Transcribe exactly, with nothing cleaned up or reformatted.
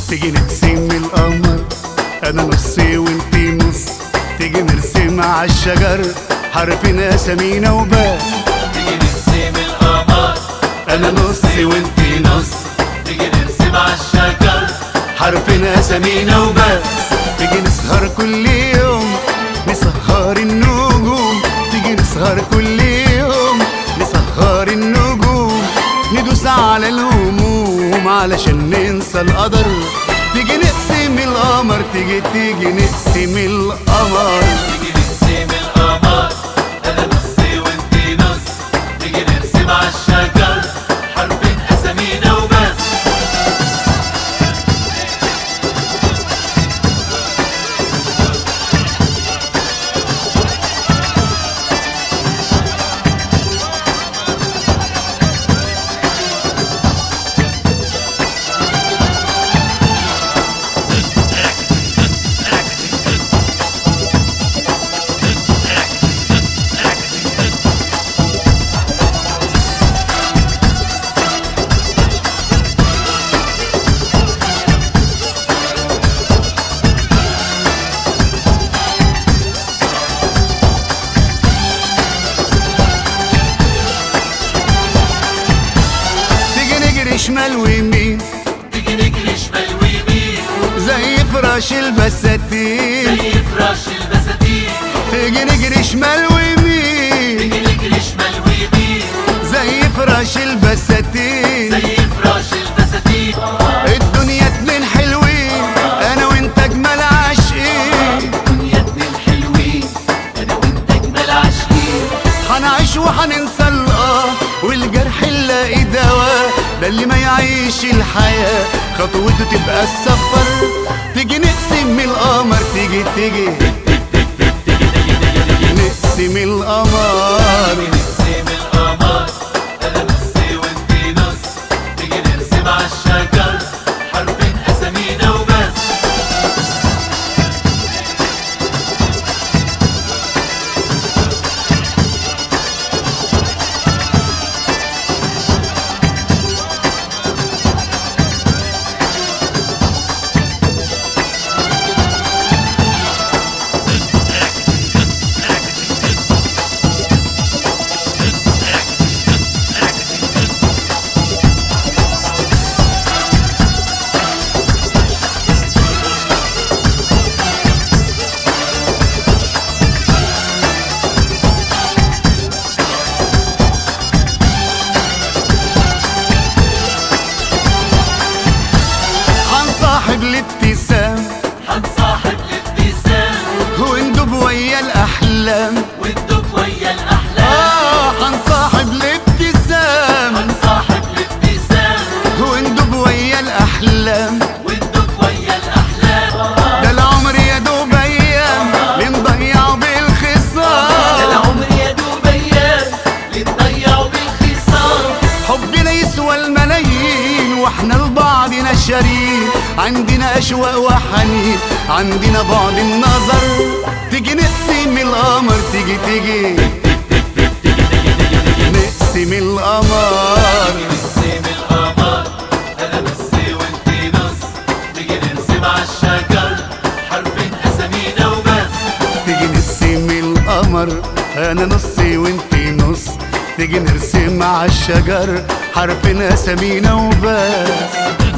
تيجي نقسم القمر، انا نصي وانتي نص، تيجي نرسم على الشجر حرفنا اسامينا وبس. تيجي نقسم القمر، انا نصي وانتي نص، تيجي نرسم على الشجر حرفنا اسامينا وبس. تيجي نسهر كل يوم نسهر النجوم، تيجي نسهر كل يوم نسهر النجوم، ندوس على الهموم علشان ننسى القدر. تيجي نقسم القمر، تيجي تيجي نقسم القمر. تيجي نقسم القمر، انا نصي وانتي نص، تيجي نرسم على الشجر حرفين اسامينا وبس. شمال ويمين، تيجي نجري شمال ويمين زي فراش البساتين، زي فراش البساتين. تيجي نجري شمال ويمين، تيجي نجري شمال ويمين زي فراش البساتين، زي فراش البساتين. الدنيا اتنين حلوين انا وانت اجمل عاشقين، الدنيا اتنين حلوين انا وانت اجمل عاشقين. هنعيش وهننسى الاه والجرح نلاقي دواء، ده اللي ما يعيش الحياة خطوته تبقى السفر. تيجي نقسم القمر، تيجي تيجي نقسم القمر. نقسم القمر، انا نصي وانتي نص، تيجي نرسم على الشجر حرفين اسامينا وبس. الابتسام هنصاحب الابتسام وندوب ويا الأحلام، وندوب ويا الأحلام. آه هنصاحب الابتسام، هنصاحب الابتسام وندوب ويا الأحلام، وندوب ويا الأحلام. ده العمر يا دوب أيام لنضيعه بالخصام، ده العمر يا دوب أيام لنضيعه بالخصام. حبنا يسوى الملايين واحنا لبعضنا شريك، عندنا أشواق وحنين عندنا بعد النظر. تيجي نقسم القمر، تيجي تيجي نقسم القمر. نقسم القمر، أنا نصي وأنتي نص، تيجي نرسم على الشجر حرفين أسامينا وبس. تيجي نقسم القمر، أنا نصي وأنتي نص، تيجي نرسم على الشجر حرفنا أسامينا وبس.